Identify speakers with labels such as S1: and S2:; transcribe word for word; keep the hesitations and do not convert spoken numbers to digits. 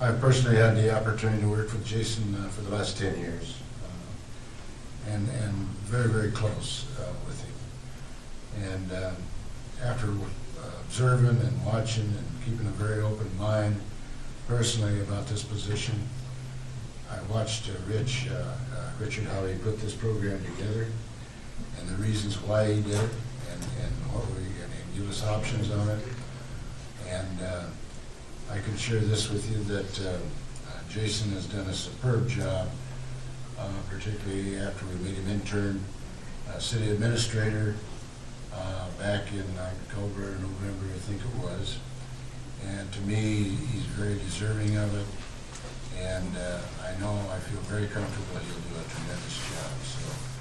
S1: I personally had the opportunity to work with Jason uh, for the last ten years, uh, and and very very close uh, with him. And uh, after uh, observing and watching and keeping a very open mind personally about this position, I watched uh, Rich uh, uh, Richard how he put this program together, and the reasons why he did it, and and what we and he gave us options on it, and. Uh, I can share this with you that uh, uh, Jason has done a superb job, uh, particularly after we made him intern, uh, city administrator, uh, back in October or November, I think it was. And to me, he's very deserving of it. And uh, I know, I feel very comfortable he'll do a tremendous job. So.